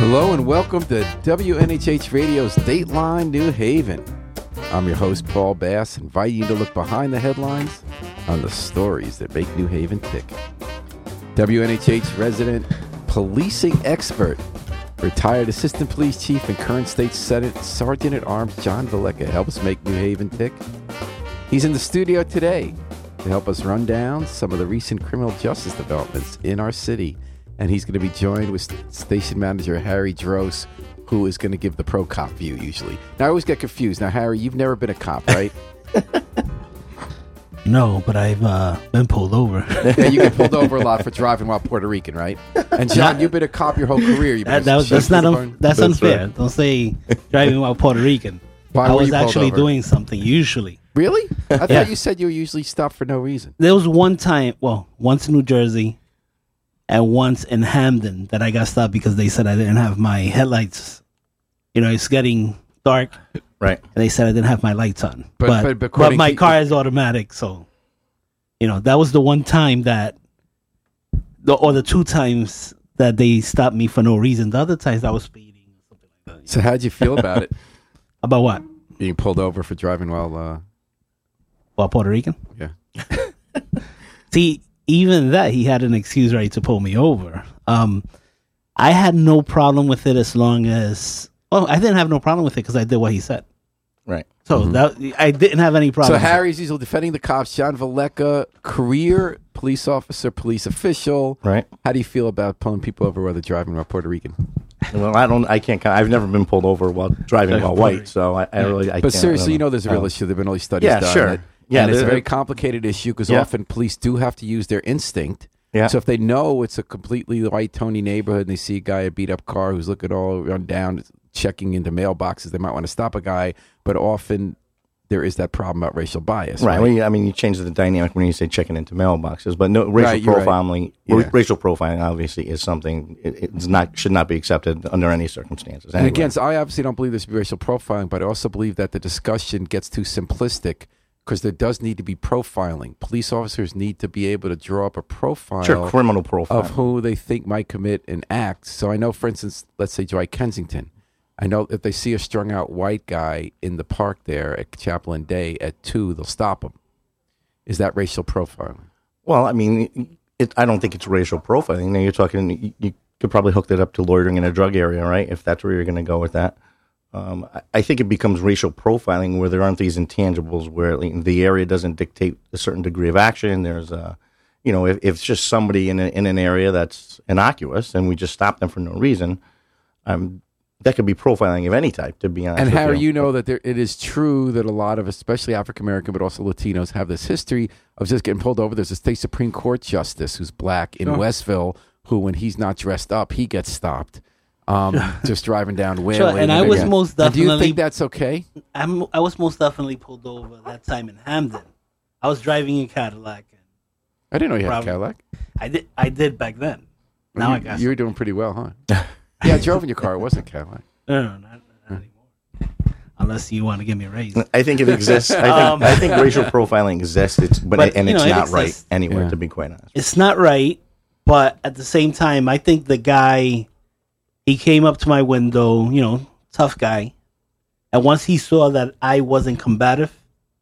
Hello and welcome to WNHH Radio's Dateline New Haven. I'm your host, Paul Bass, inviting you to look behind the headlines on the stories that make New Haven tick. WNHH resident policing expert, retired Assistant Police Chief and current State Senate Sergeant-at-Arms John Valleca helps make New Haven tick. He's in the studio today to help us run down some of the recent criminal justice developments in our city. And he's going to be joined with station manager Harry Dross, who is going to give the pro cop view usually. Now, I always get confused. Now, Harry, you've never been a cop, right? No, but I've been pulled over. Yeah, you get pulled over a lot for driving while Puerto Rican, right? And John, you've been a cop your whole career. That's unfair. Right. Don't say driving while Puerto Rican. I was actually doing something usually. Really? I thought you said you were usually stopped for no reason. There was one time, once in New Jersey and once in Hamden that I got stopped because they said I didn't have my headlights. You know, it's getting dark. Right. And they said I didn't have my lights on. But my car is automatic, so, you know, that was the one time the two times that they stopped me for no reason. The other times I was speeding or something like that. So how'd you feel about it? About what? Being pulled over for driving while Puerto Rican? Yeah. See, even that, he had an excuse right to pull me over. I had no problem with it as long as... Well, I didn't have no problem with it because I did what he said. Right. So I didn't have any problem. So Harry's usually defending the cops. John Valleca, career police officer, police official. Right. How do you feel about pulling people over while they're driving while Puerto Rican? Well, I've never been pulled over while driving while white, so I can't. But seriously, there's a real issue. There've been all these studies done. Yeah, sure. Yeah, and it's a very complicated issue because often police do have to use their instinct. Yeah. So if they know it's a completely white, Tony neighborhood and they see a guy in a beat-up car who's looking all run down, checking into mailboxes, they might want to stop a guy. But often there is that problem about racial bias. Right. Well, you change the dynamic when you say checking into mailboxes. But no, racial profiling obviously is something should not be accepted under any circumstances. And again, so I obviously don't believe there should be racial profiling, but I also believe that the discussion gets too simplistic. Because there does need to be profiling. Police officers need to be able to draw up a profile, criminal profile of who they think might commit an act. So I know, for instance, let's say Dwight Kensington. I know if they see a strung out white guy in the park there at Chaplain Day at 2, they'll stop him. Is that racial profiling? Well, I mean, I don't think it's racial profiling. Now you're talking, you could probably hook that up to loitering in a drug area, right? If that's where you're going to go with that. I think it becomes racial profiling where there aren't these intangibles where the area doesn't dictate a certain degree of action. There's if it's just somebody in an area that's innocuous and we just stop them for no reason, that could be profiling of any type, to be honest. And Harry, you know that it is true that a lot of, especially African American, but also Latinos, have this history of just getting pulled over. There's a state Supreme Court justice who's black in Westville who, when he's not dressed up, he gets stopped. Just driving down Whaley. Sure, and I was most definitely... Do you think that's okay? I was most definitely pulled over that time in Hamden. I was driving a Cadillac. I didn't know you had a Cadillac. I did back then. Now I got you were doing pretty well, huh? Yeah, I drove in your car. It wasn't a Cadillac. No, not anymore. Unless you want to give me a raise. I think it exists. I think racial profiling exists, but it's not right anywhere, to be quite honest. It's not right, but at the same time, I think the guy... He came up to my window, tough guy. And once he saw that I wasn't combative,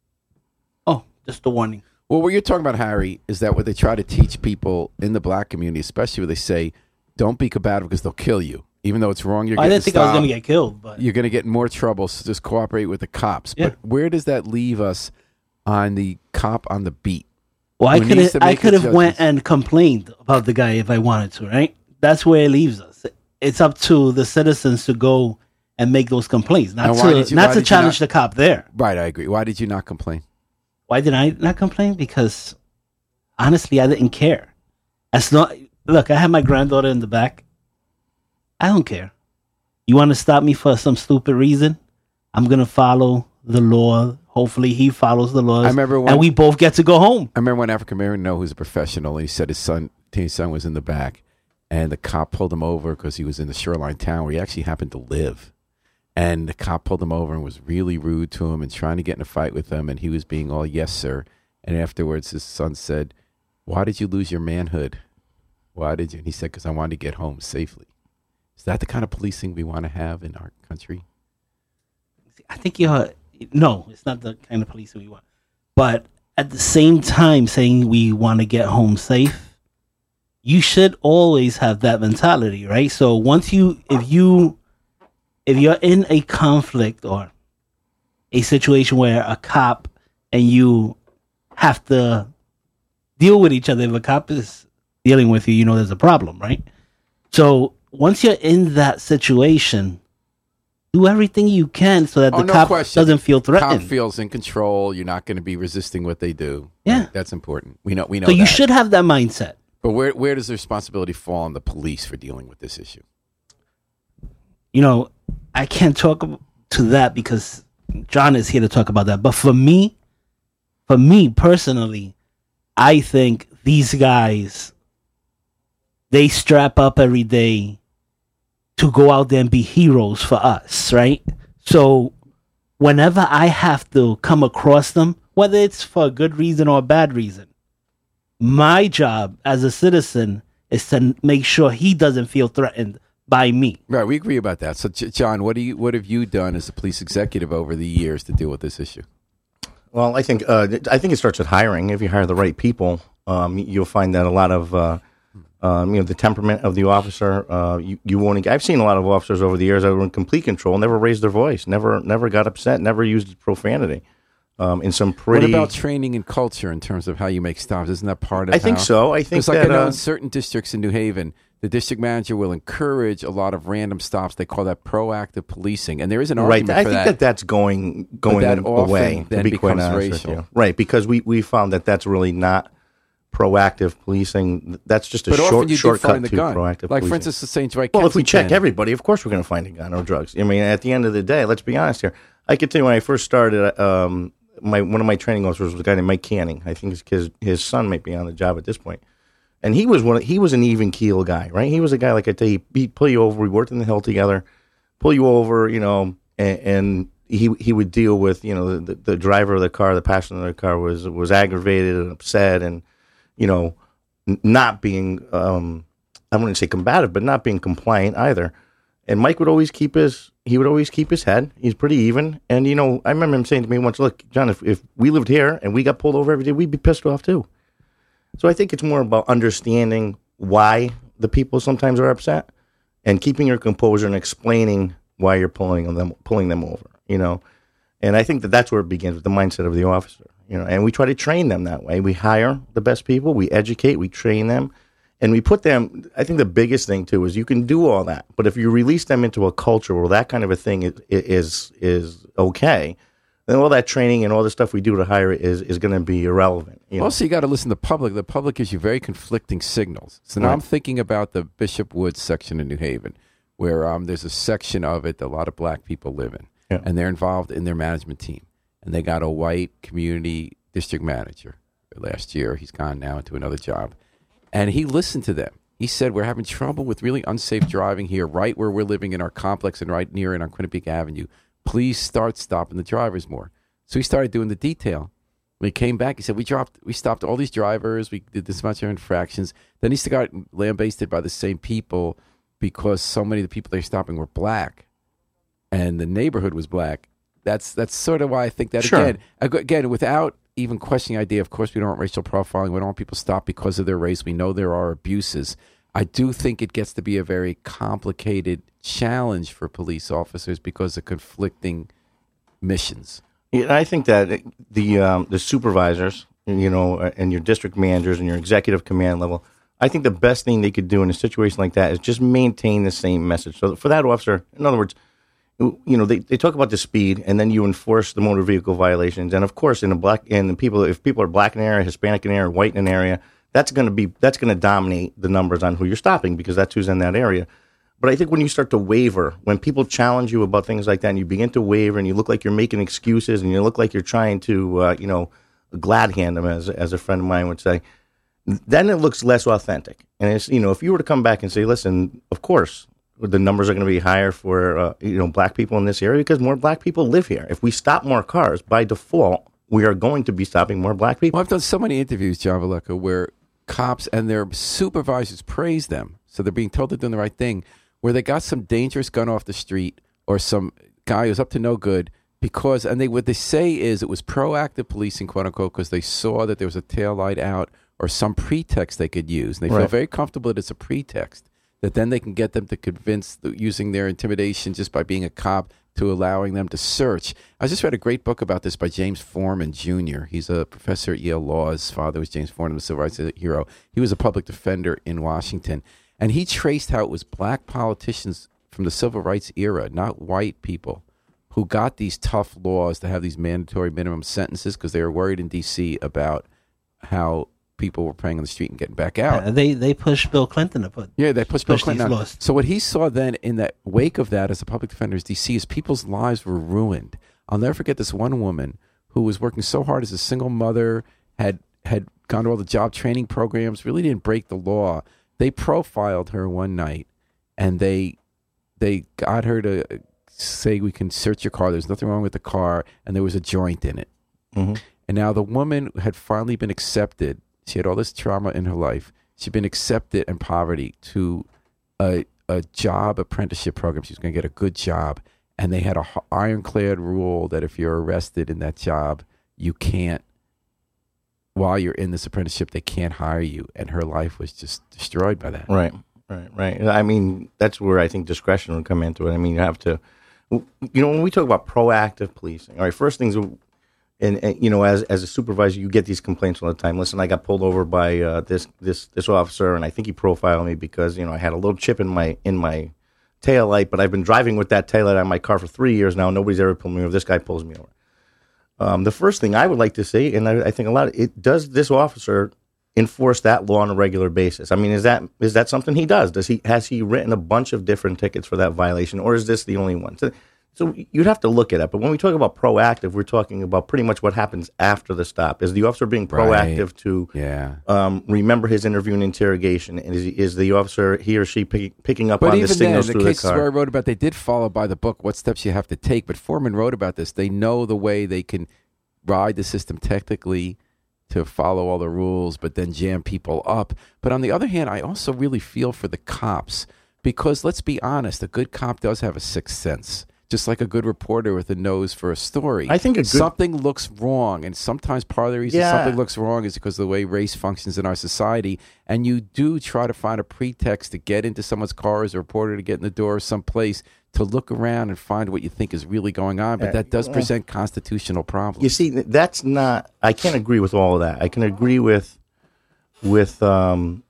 just a warning. Well, what you're talking about, Harry, is that what they try to teach people in the black community, especially where they say, don't be combative because they'll kill you. Even though it's wrong, you're getting I didn't think I was going to get killed. But you're going to get in more trouble, so just cooperate with the cops. Yeah. But where does that leave us on the cop on the beat? Well, I could have went and complained about the guy if I wanted to, right? That's where it leaves us. It's up to the citizens to go and make those complaints, not to challenge the cop there. Right, I agree. Why did you not complain? Why did I not complain? Because honestly, I didn't care. Look, I have my granddaughter in the back. I don't care. You want to stop me for some stupid reason? I'm gonna follow the law. Hopefully, he follows the laws. And we both get to go home. I remember one African American who's a professional, and he said his teenage son was in the back. And the cop pulled him over because he was in the shoreline town where he actually happened to live. And the cop pulled him over and was really rude to him and trying to get in a fight with him. And he was being all, yes, sir. And afterwards, his son said, why did you lose your manhood? Why did you? And he said, because I wanted to get home safely. Is that the kind of policing we want to have in our country? I think no, it's not the kind of police we want. But at the same time, saying we want to get home safe, you should always have that mentality, right? So if you're in a conflict or a situation where a cop and you have to deal with each other, if a cop is dealing with you, you know there's a problem, right? So once you're in that situation, do everything you can so that the cop doesn't feel threatened. Cop feels in control. You're not going to be resisting what they do. Yeah, right? That's important. We know. So you should have that mindset. But where does the responsibility fall on the police for dealing with this issue? You know, I can't talk to that because John is here to talk about that. But for me personally, I think these guys, they strap up every day to go out there and be heroes for us, right? So whenever I have to come across them, whether it's for a good reason or a bad reason, my job as a citizen is to make sure he doesn't feel threatened by me. Right, we agree about that. So, John, what have you done as a police executive over the years to deal with this issue? Well, I think it starts with hiring. If you hire the right people, you'll find that a lot of the temperament of the officer. You won't. I've seen a lot of officers over the years that were in complete control, never raised their voice, never got upset, never used profanity. In some pretty. What about training and culture in terms of how you make stops? Isn't that part of? I think so. I think that I know in certain districts in New Haven, the district manager will encourage a lot of random stops. They call that proactive policing, and there is an argument right. for I think that's going away. To be quite honest with you, right? Because we found that that's really not proactive policing. That's just a shortcut to proactive like, policing. for instance, the St. Dwight. Well, if we check everybody, of course we're going to find a gun or drugs. I mean, at the end of the day, let's be honest here. I could tell you when I first started, one of my training officers was a guy named Mike Canning. I think his son might be on the job at this point. And he was an even keel guy, right? He was a guy, like I tell you, he'd pull you over. We worked in the hill together, pull you over, and he would deal with, the driver of the car, the passenger of the car was aggravated and upset, and not being I wouldn't say combative, but not being compliant either. And Mike would always keep his head. He's pretty even. And I remember him saying to me once, "Look, John, if we lived here and we got pulled over every day, we'd be pissed off too." So I think it's more about understanding why the people sometimes are upset and keeping your composure and explaining why you're pulling them over, And I think that's where it begins, with the mindset of the officer, and we try to train them that way. We hire the best people, we educate, we train them, and we put them. I think the biggest thing too is you can do all that, but if you release them into a culture where that kind of a thing is okay, then all that training and all the stuff we do to hire is going to be irrelevant. Also, you got to listen to the public. The public gives you very conflicting signals. So now I'm thinking about the Bishop Woods section in New Haven, where there's a section of it that a lot of black people live in, and they're involved in their management team. And they got a white community district manager last year. He's gone now into another job. And he listened to them. He said, we're having trouble with really unsafe driving here, right where we're living in our complex and right near it on Quinnipiac Avenue. Please start stopping the drivers more. So he started doing the detail. When he came back, he said, we stopped all these drivers. We did this much of infractions. Then he got lambasted by the same people because so many of the people they were stopping were black. And the neighborhood was black. That's sort of why I think that, again, without even questioning the idea, of course, we don't want racial profiling. We don't want people stopped because of their race. We know there are abuses. I do think it gets to be a very complicated challenge for police officers because of conflicting missions. Yeah, I think that the supervisors, and your district managers and your executive command level, I think the best thing they could do in a situation like that is just maintain the same message. So for that officer, in other words, they talk about the speed, and then you enforce the motor vehicle violations. And of course, if people are black in an area, Hispanic in an area, white in an area, that's going to dominate the numbers on who you're stopping because that's who's in that area. But I think when you start to waver, when people challenge you about things like that, and you begin to waver, and you look like you're making excuses, and you look like you're trying to, glad hand them, as a friend of mine would say, then it looks less authentic. And it's, if you were to come back and say, listen, of course, the numbers are going to be higher for black people in this area because more black people live here. If we stop more cars, by default, we are going to be stopping more black people. Well, I've done so many interviews, John Valleca, where cops and their supervisors praise them, so they're being told they're doing the right thing, where they got some dangerous gun off the street or some guy who's up to no good because, and what they say is it was proactive policing, quote unquote, because they saw that there was a taillight out or some pretext they could use. And they feel very comfortable that it's a pretext, that then they can get them to convince using their intimidation just by being a cop to allowing them to search. I just read a great book about this by James Foreman Jr. He's a professor at Yale Law. His father was James Foreman, the civil rights hero. He was a public defender in Washington. And he traced how it was black politicians from the civil rights era, not white people, who got these tough laws to have these mandatory minimum sentences because they were worried in D.C. about how people were praying on the street and getting back out. They pushed Bill Clinton to put. Yeah, they pushed Bill Clinton out. Laws. So what he saw then in that wake of that as a public defender in D.C. is people's lives were ruined. I'll never forget this one woman who was working so hard as a single mother, had gone to all the job training programs, really didn't break the law. They profiled her one night, and they got her to say, we can search your car. There's nothing wrong with the car, and there was a joint in it. Mm-hmm. And now the woman had finally been accepted. She had all this trauma in her life. She'd been accepted in poverty to a job apprenticeship program. She was going to get a good job. And they had a ironclad rule that if you're arrested in that job, you can't, while you're in this apprenticeship, they can't hire you. And her life was just destroyed by that. Right. I mean, that's where I think discretion would come into it. I mean, you have to, when we talk about proactive policing, all right, first things, and as a supervisor, you get these complaints all the time. Listen, I got pulled over by this officer, and I think he profiled me because I had a little chip in my tail light, but I've been driving with that tail light on my car for 3 years now. Nobody's ever pulled me over. This guy pulls me over. The first thing I would like to see, and I think does this officer enforce that law on a regular basis? I mean, is that something he does? Has he written a bunch of different tickets for that violation, or is this the only one? So you'd have to look at it. But when we talk about proactive, we're talking about pretty much what happens after the stop. Is the officer being proactive to remember his interview and interrogation? And is the officer, he or she, picking up on the signals through the car? But even then, the cases where I wrote about, they did follow by the book what steps you have to take. But Foreman wrote about this. They know the way they can ride the system technically to follow all the rules, but then jam people up. But on the other hand, I also really feel for the cops because, let's be honest, a good cop does have a sixth sense. Just like a good reporter with a nose for a story. I think something looks wrong, and sometimes part of the reason something looks wrong is because of the way race functions in our society, and you do try to find a pretext to get into someone's car as a reporter, to get in the door someplace, to look around and find what you think is really going on, but that does present constitutional problems. You see, that's not, I can't agree with all of that. I can agree with the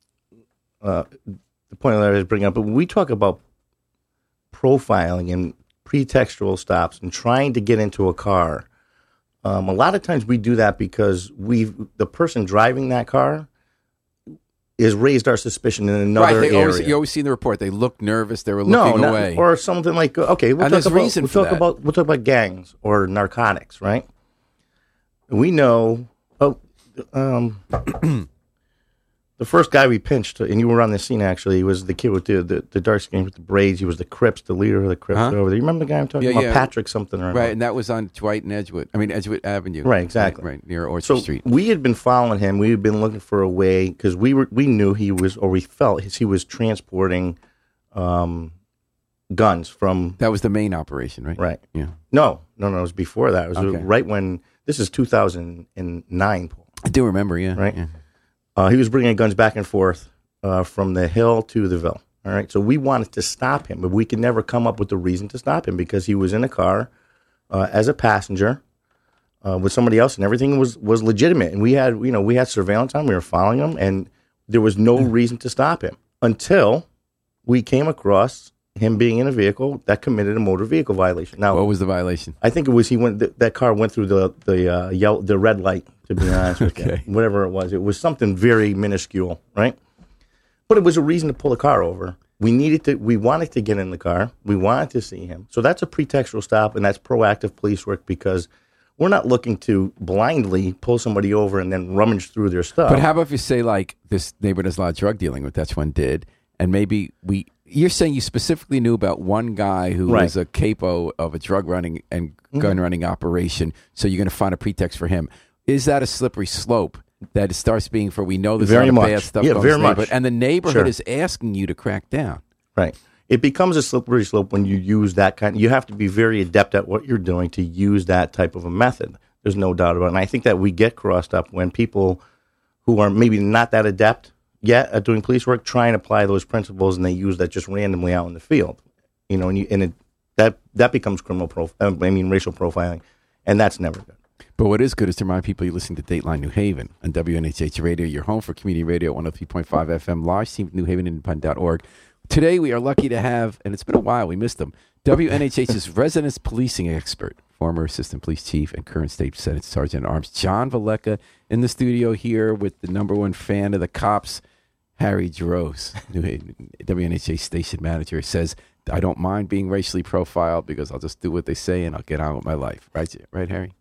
point that I was bringing up, but when we talk about profiling and pretextual stops and trying to get into a car, a lot of times we do that because the person driving that car is raised our suspicion in another area. You always see in the report they look nervous, they were looking away, or something like we'll talk about gangs or narcotics, right? We know. The first guy we pinched, and you were on the scene actually, he was the kid with the dark skin with the braids. He was the Crips, the leader of the Crips over there. You remember the guy I'm talking about? Patrick something or right, and that was on Dwight and Edgewood. I mean, Edgewood Avenue. Right, exactly. Right near Orchard Street. We had been following him. We had been looking for a way, because we knew he was, or we felt he was transporting guns from... That was the main operation, right? Right. Yeah. No, it was before that. It was right when... This is 2009, Paul. I do remember, yeah. Right? Yeah. He was bringing guns back and forth from the Hill to the Ville. All right, so we wanted to stop him, but we could never come up with a reason to stop him because he was in a car as a passenger with somebody else, and everything was legitimate. And we had surveillance on him. We were following him, and there was no reason to stop him until we came across him being in a vehicle that committed a motor vehicle violation. Now, what was the violation? I think it was that car went through the red light. To be honest with you, whatever it was something very minuscule, right? But it was a reason to pull the car over. We wanted to get in the car. We wanted to see him. So that's a pretextual stop, and that's proactive police work because we're not looking to blindly pull somebody over and then rummage through their stuff. But how about if you say, like, this neighborhood has a lot of drug dealing, what that's one did, and maybe you're saying you specifically knew about one guy who was a capo of a drug running and gun running operation, so you're going to find a pretext for him. Is that a slippery slope that it starts being for we know there's a lot of bad stuff going on in the neighborhood, and the neighborhood is asking you to crack down? Right. it becomes a slippery slope when you use that kind. You have to be very adept at what you're doing to use that type of a method. There's no doubt about it. And I think that we get crossed up when people who are maybe not that adept yet at doing police work try and apply those principles, and they use that just randomly out in the field. That becomes racial profiling, and that's never good. But what is good is to remind people you're listening to Dateline New Haven on WNHH Radio, your home for community radio, 103.5 FM, live stream at newhavenindependent.org. Today we are lucky to have, and it's been a while, we missed him, WNHH's residence policing expert, former assistant police chief and current state Senate Sergeant at Arms, John Valleca, in the studio here with the number one fan of the cops, Harry Jaros, WNHH station manager, says, I don't mind being racially profiled because I'll just do what they say and I'll get on with my life. Right, Harry?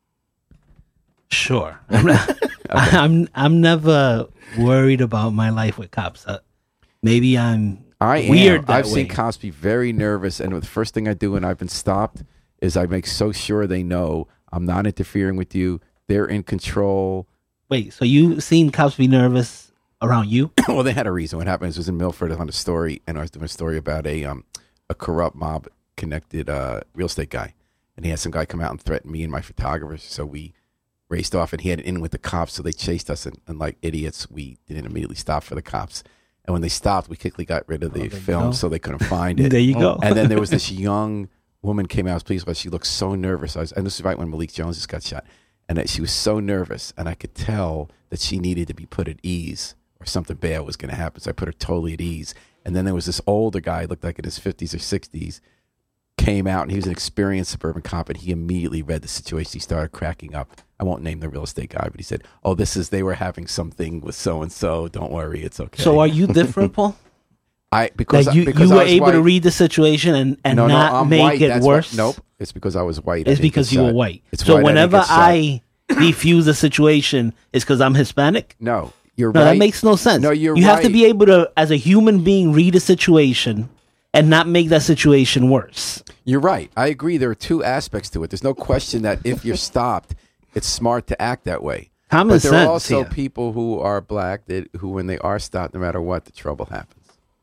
Sure. I'm never worried about my life with cops. Maybe I'm weird that I've way. seen cops be very nervous, and the first thing I do when I've been stopped is I make so sure they know I'm not interfering with you. They're in control. Wait, so you seen cops be nervous around you? Well, they had a reason. What happened was in Milford on a story, and I was doing a story about a corrupt mob-connected real estate guy, and he had some guy come out and threaten me and my photographers, so we raced off, and he had it in with the cops, so they chased us, and like idiots, we didn't immediately stop for the cops. And when they stopped, we quickly got rid of the film so they couldn't find it. There you go. And then there was this young woman came out as police, but she looked so nervous. And this is right when Malik Jones just got shot. And she was so nervous, and I could tell that she needed to be put at ease or something bad was going to happen. So I put her totally at ease. And then there was this older guy, looked like in his 50s or 60s, came out, and he was an experienced suburban cop, and he immediately read the situation. He started cracking up. I won't name the real estate guy, but he said, oh, they were having something with so-and-so. Don't worry, it's okay. So are you different, Paul? Because you were able white. To read the situation and not make white. it That's worse? Nope, it's because I was white. It's because you were white. So white, whenever I defuse a situation, it's because I'm Hispanic? No, you're no, right. That makes no sense. No, you're You right. have to be able to, as a human being, read a situation and not make that situation worse. You're right. I agree. There are two aspects to it. There's no question that if you're stopped, it's smart to act that way. Common sense. But there are also here. people who are black who, when they are stopped, no matter what, the trouble happens.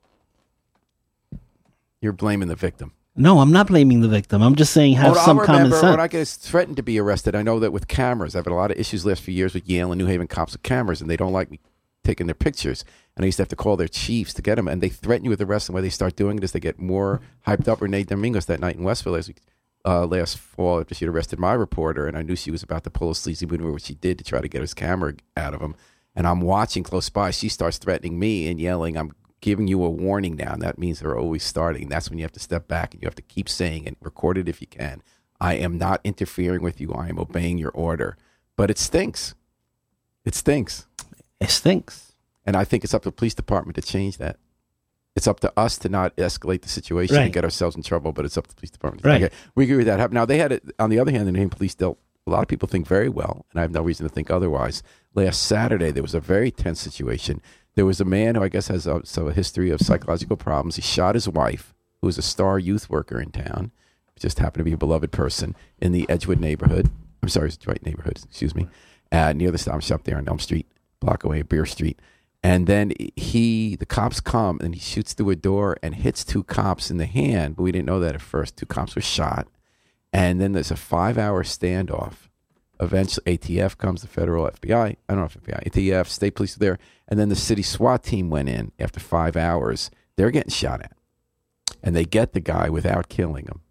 You're blaming the victim. No, I'm not blaming the victim. I'm just saying have some common sense. When I get threatened to be arrested, I know that with cameras, I've had a lot of issues the last few years with Yale and New Haven cops with cameras, and they don't like me taking their pictures. And I used to have to call their chiefs to get them, and they threaten you with arrest. And when they start doing this, they get more hyped up. Renee Domingos that night in Westville last fall, after she had arrested my reporter, and I knew she was about to pull a sleazy maneuver, which she did to try to get his camera out of him. And I'm watching close by. She starts threatening me and yelling, I'm giving you a warning now. And that means they're always starting. That's when you have to step back and you have to keep saying and record it if you can. I am not interfering with you. I am obeying your order. But it stinks. It stinks. It stinks. And I think it's up to the police department to change that. It's up to us to not escalate the situation and get ourselves in trouble, but it's up to the police department. Right. Okay, we agree with that. Now, they had it, on the other hand, the New Haven police dealt, a lot of people think very well, and I have no reason to think otherwise. Last Saturday, there was a very tense situation. There was a man who I guess has a history of psychological problems. He shot his wife, who was a star youth worker in town, just happened to be a beloved person, in the Edgewood neighborhood. I'm sorry, it's the right neighborhood, excuse me, near the Stop Shop there on Elm Street, block away, Beer Street. And then the cops come, and he shoots through a door and hits two cops in the hand, but we didn't know that at first. Two cops were shot. And then there's a 5-hour standoff. Eventually, ATF comes, the federal FBI, I don't know if FBI, ATF, state police are there. And then the city SWAT team went in after 5 hours. They're getting shot at. And they get the guy without killing him.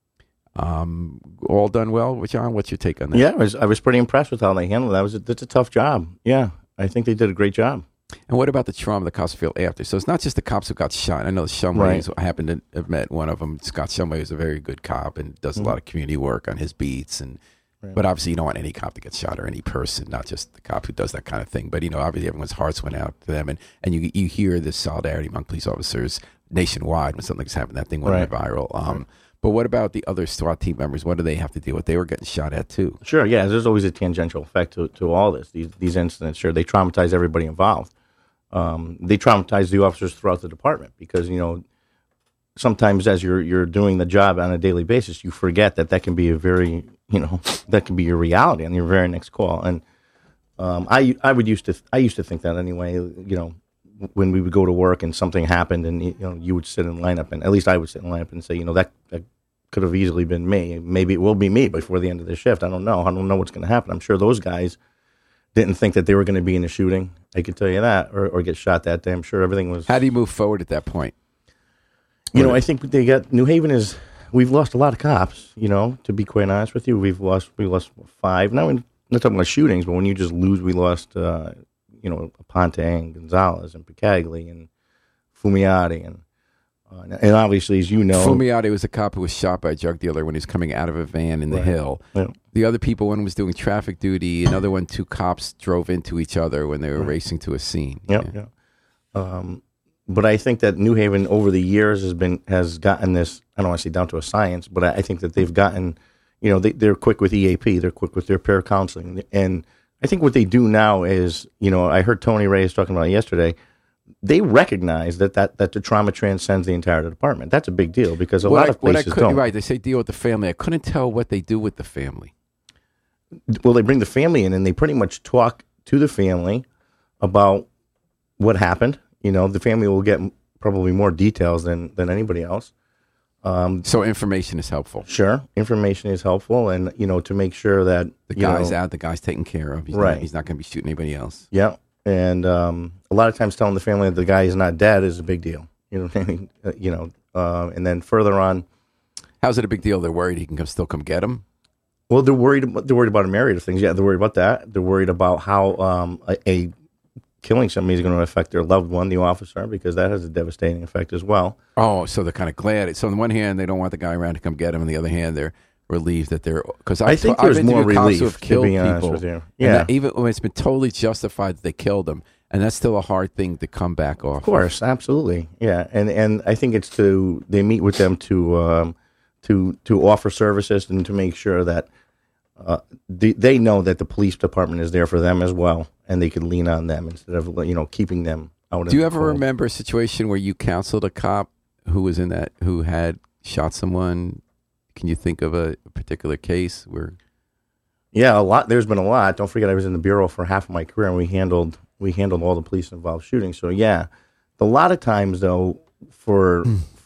All done well, John? What's your take on that? Yeah, I was pretty impressed with how they handled it. That's a tough job. Yeah, I think they did a great job. And what about the trauma the cops feel after? So it's not just the cops who got shot. I know Shumway, I happen to have met one of them. Scott Shumway is a very good cop and does a lot of community work on his beats. But obviously you don't want any cop to get shot or any person, not just the cop who does that kind of thing. But, obviously everyone's hearts went out to them. And you hear this solidarity among police officers nationwide when something like this happened. That thing went viral. But what about the other SWAT team members? What do they have to deal with? They were getting shot at too. Sure, yeah. There's always a tangential effect to all this. These incidents, sure, they traumatize everybody involved. They traumatize the officers throughout the department because, sometimes as you're doing the job on a daily basis, you forget that can be a very, that can be your reality on your very next call. And I used to think that anyway, when we would go to work and something happened, and you would sit in lineup, and at least I would sit in lineup and say, that could have easily been me. Maybe it will be me before the end of the shift. I don't know. I don't know what's going to happen. I'm sure those guys didn't think that they were going to be in a shooting. I could tell you that, or get shot that day. I'm sure everything was. How do you move forward at that point? I think New Haven is. We've lost a lot of cops. To be quite honest with you, we lost 5. Now, we're not talking about shootings, but when you just lose, we lost. Aponte and Gonzalez and Picagli and Fumiati and obviously, as you know, Fumiati was a cop who was shot by a drug dealer when he was coming out of a van in the hill. Yeah. The other people, one was doing traffic duty. Another one, 2 cops drove into each other when they were racing to a scene. Yeah. But I think that New Haven over the years has gotten this. I don't want to say down to a science, but I think that they've gotten. They're quick with EAP. They're quick with their pair counseling, and I think what they do now is, I heard Tony Reyes talking about it yesterday. They recognize that the trauma transcends the entire department. That's a big deal because a lot of places don't. Right, they say deal with the family. I couldn't tell what they do with the family. Well, they bring the family in and they pretty much talk to the family about what happened. The family will get probably more details than anybody else. So information is helpful. Sure, information is helpful, and to make sure that the guy's out, the guy's taken care of. He's not going to be shooting anybody else. Yeah, and a lot of times telling the family that the guy is not dead is a big deal. And then further on, how's it a big deal? They're worried he can still come get him. Well, they're worried about a myriad of things. Yeah, they're worried about that. They're worried about how a killing somebody is going to affect their loved one, the officer, because that has a devastating effect as well. Oh, so they're kind of glad. So on the one hand, they don't want the guy around to come get him. On the other hand, they're relieved that they're... Because I think there's more relief, who have killed to be honest people, with you. Yeah. Even when it's been totally justified that they killed them, and that's still a hard thing to come back off. Of course, absolutely. Yeah, and I think they meet with them to offer services and to make sure that they know that the police department is there for them as well, and they can lean on them instead of keeping them out. Do you ever remember a situation where you counseled a cop who had shot someone? Can you think of a particular case where? Yeah, a lot. There's been a lot. Don't forget, I was in the bureau for half of my career, and we handled all the police involved shootings. So yeah, a lot of times though, for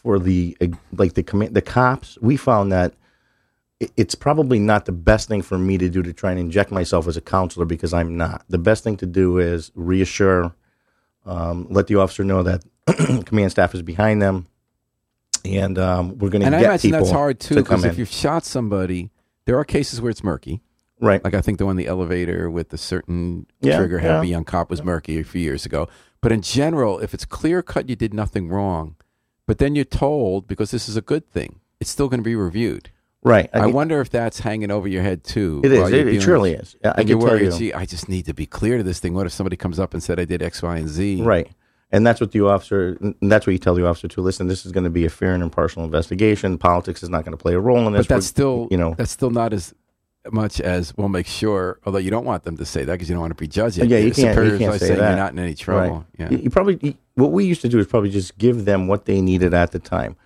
the cops, we found that it's probably not the best thing for me to do to try and inject myself as a counselor, because I'm not. The best thing to do is reassure, let the officer know that command staff is behind them, and we're going to get people. And I imagine that's hard too, because if you've shot somebody, there are cases where it's murky. Right. Like I think the one in the elevator with the certain trigger-happy young cop was murky a few years ago. But in general, if it's clear-cut you did nothing wrong, but then you're told, because this is a good thing, it's still going to be reviewed. Right. I wonder if that's hanging over your head, too. It is. It surely is. I can tell you. Gee, I just need to be clear to this thing. What if somebody comes up and said I did X, Y, and Z? Right. And that's what you tell the officer, too. Listen, this is going to be a fair and impartial investigation. Politics is not going to play a role in this. But that's still not as much as we'll make sure, although you don't want them to say that because you don't want to prejudge it. Yeah, you can't say that. You're not in any trouble. Right. Yeah. What we used to do is probably just give them what they needed at the time.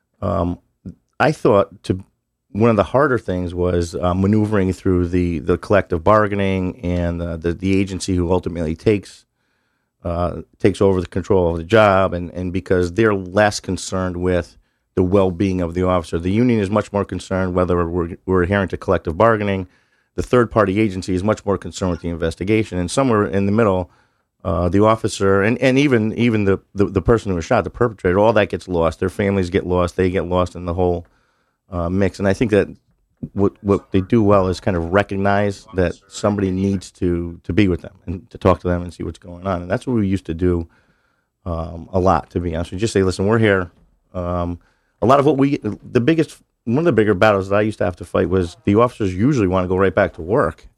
I thought one of the harder things was maneuvering through the collective bargaining and the agency who ultimately takes over the control of the job, and because they're less concerned with the well-being of the officer. The union is much more concerned whether we're adhering to collective bargaining. The third-party agency is much more concerned with the investigation. And somewhere in the middle, the officer and even the person who was shot, the perpetrator, all that gets lost. Their families get lost. They get lost in the whole mix. And I think that what they do well is kind of recognize that somebody needs to be with them and to talk to them and see what's going on. And that's what we used to do a lot, to be honest. We just say, listen, we're here. A lot of one of the bigger battles that I used to have to fight was the officers usually want to go right back to work,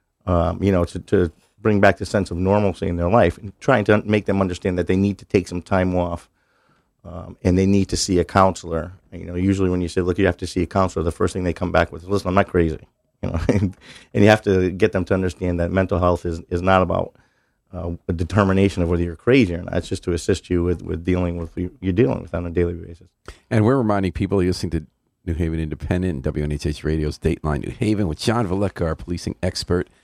to bring back the sense of normalcy in their life, and trying to make them understand that they need to take some time off, and they need to see a counselor. Usually when you say, look, you have to see a counselor, the first thing they come back with is, listen, I'm not crazy. And you have to get them to understand that mental health is not about a determination of whether you're crazy or not. It's just to assist you with dealing with what you're dealing with on a daily basis. And we're reminding people listening to New Haven Independent and WNHH Radio's Dateline New Haven with John Valleca, our policing expert.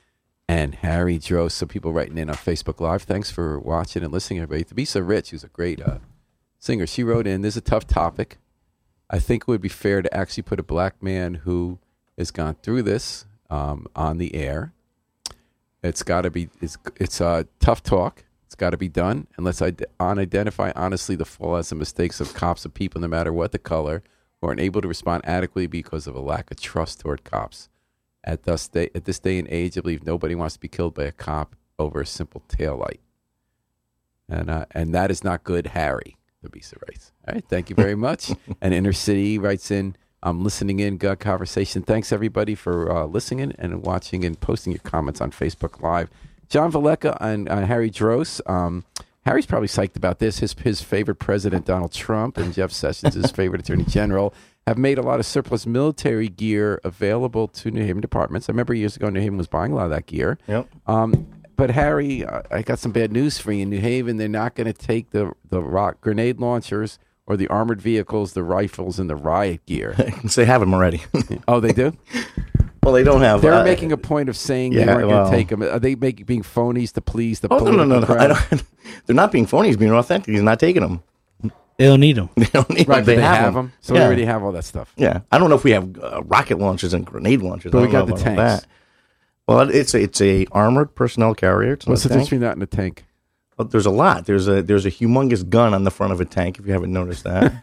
and Harry Drost. Some people writing in on Facebook Live. Thanks for watching and listening, everybody. Thabisa Rich, who's a great singer, she wrote in, "This is a tough topic. I think it would be fair to actually put a black man who has gone through this on the air. It's got to be. It's tough talk. It's got to be done, and let's identify honestly the flaws and mistakes of cops and people, no matter what the color, who are unable to respond adequately because of a lack of trust toward cops. At this day and age, I believe nobody wants to be killed by a cop over a simple taillight. And that is not good, Harry," Thabisa writes. All right, thank you very much. And Inner City writes in, "I'm listening in, Gut Conversation. Thanks, everybody, for listening and watching and posting your comments on Facebook Live." John Vallecca and Harry Drost. Harry's probably psyched about this. His favorite president, Donald Trump, and Jeff Sessions, his favorite attorney general, have made a lot of surplus military gear available to New Haven departments. I remember years ago, New Haven was buying a lot of that gear. Yep. But Harry, I got some bad news for you. In New Haven, they're not going to take the rock grenade launchers or the armored vehicles, the rifles, and the riot gear. They have them already. Oh, they do? Well, they don't have. They're making a point of saying they weren't going to take them. Are they being phonies to please the political no. crowd? They're not being phonies, being authentic. He's not taking them. They don't need them. They don't need Right, them. they have them. So we already have all that stuff. Yeah. I don't know if we have rocket launchers and grenade launchers. But I we don't got know the about tanks. That. Well, it's a armored personnel carrier. It's What's the not a difference tank. between that and a tank? Well, there's a lot. There's a humongous gun on the front of a tank. If you haven't noticed that,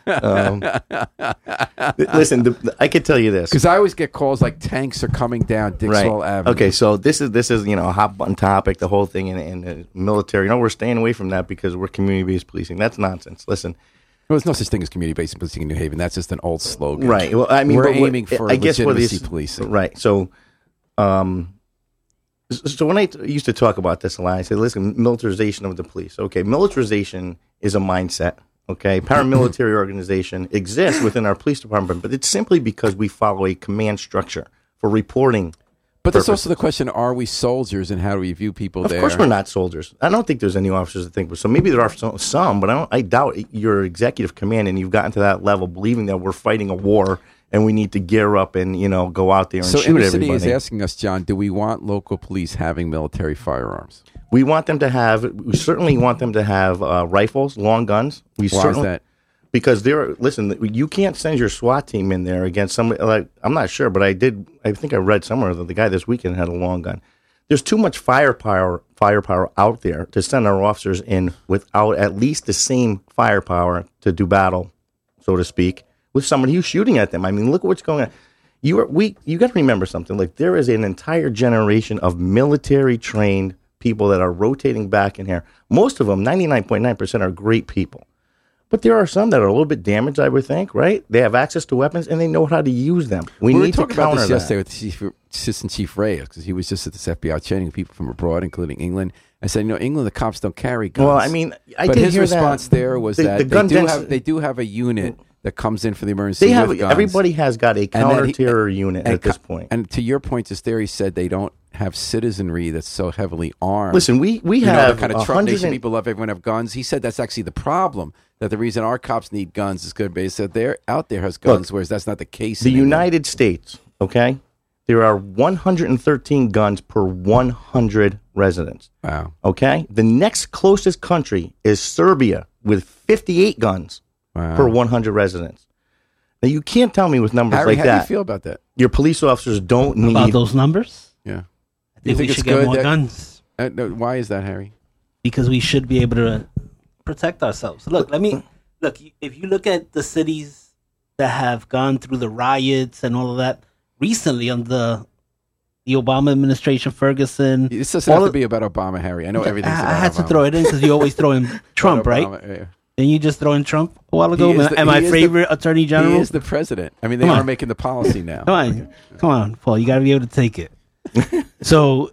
listen. I could tell you this Because I always get calls like tanks are coming down Dixwell Avenue. Okay, so this is a hot button topic. The whole thing in the military. We're staying away from that because we're community based policing. That's nonsense. Listen. Well, there's no such thing as community-based policing in New Haven. That's just an old slogan. Right. Well, I mean, we're aiming for legitimacy policing. Right. So, so when I used to talk about this a lot, I said, listen, militarization of the police. Okay, militarization is a mindset. Okay, paramilitary organization exists within our police department, but it's simply because we follow a command structure for reporting. But there's also the question, are we soldiers and how do we view people there? Of course we're not soldiers. I don't think there's any officers that think so. Maybe there are some, but I doubt your executive command and you've gotten to that level believing that we're fighting a war and we need to gear up and, go out there and shoot everybody. So Inner City is asking us, John, do we want local police having military firearms? We certainly want them to have rifles, long guns. Why is that? Because you can't send your SWAT team in there against somebody. Like, I'm not sure, but I think I read somewhere that the guy this weekend had a long gun. There's too much firepower out there to send our officers in without at least the same firepower to do battle, so to speak, with somebody who's shooting at them. I mean, look at what's going on. You got to remember something. Like, there is an entire generation of military trained people that are rotating back in here. Most of them, 99.9%, are great people. But there are some that are a little bit damaged, I would think, right? They have access to weapons, and they know how to use them. We need to counter that. We were talking about this yesterday with Assistant Chief Reyes, because he was just at this FBI training people from abroad, including England. I said, England, the cops don't carry guns. Well, I mean, but his response there was that they do have a unit that comes in for the emergency with guns. Everybody has got a counter-terror unit at this point. And to your point just there, he said they don't have citizenry that's so heavily armed. Listen, we have the kind of Trump nation people love everyone have guns. He said that's actually the problem, that the reason our cops need guns is good because they're out there has guns, whereas that's not the case. The United States, okay? There are 113 guns per 100 residents. Wow. Okay? The next closest country is Serbia with 58 guns per 100 residents. Now, you can't tell me with numbers Harry, like that. How do you feel about that? Your police officers don't need... About those numbers? Yeah. I think we should get more guns. No, why is that, Harry? Because we should be able to protect ourselves. Look, if you look at the cities that have gone through the riots and all of that recently under the Obama administration, Ferguson. This doesn't have to be about Obama, Harry. I know everything's about Obama. I had to throw it in because you always throw in Trump, right? Yeah. Didn't you just throw in Trump a while ago? And my favorite attorney general? He is the president. I mean, they are making the policy now. Come on, Paul. You got to be able to take it. So